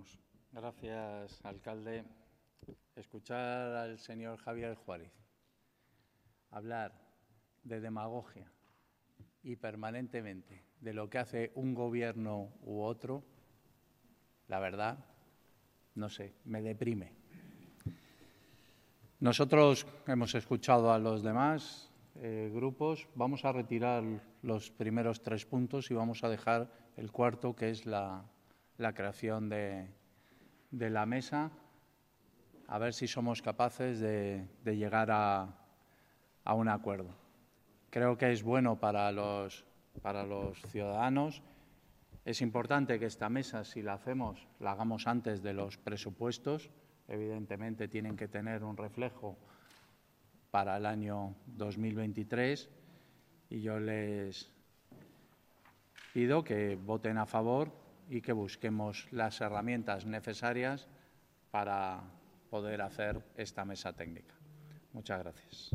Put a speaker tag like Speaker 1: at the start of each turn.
Speaker 1: Podemos.
Speaker 2: Gracias, alcalde. Escuchar al señor Javier Juárez hablar de demagogia y permanentemente de lo que hace un gobierno u otro, la verdad, no sé, me deprime. Nosotros hemos escuchado a los demás grupos. Vamos a retirar los primeros 3 puntos y vamos a dejar el cuarto, que es la creación de la mesa, a ver si somos capaces de llegar a un acuerdo. Creo que es bueno para los ciudadanos. Es importante que esta mesa, si la hacemos, la hagamos antes de los presupuestos. Evidentemente tienen que tener un reflejo para el año 2023 y yo les pido que voten a favor y que busquemos las herramientas necesarias para poder hacer esta mesa técnica. Muchas gracias.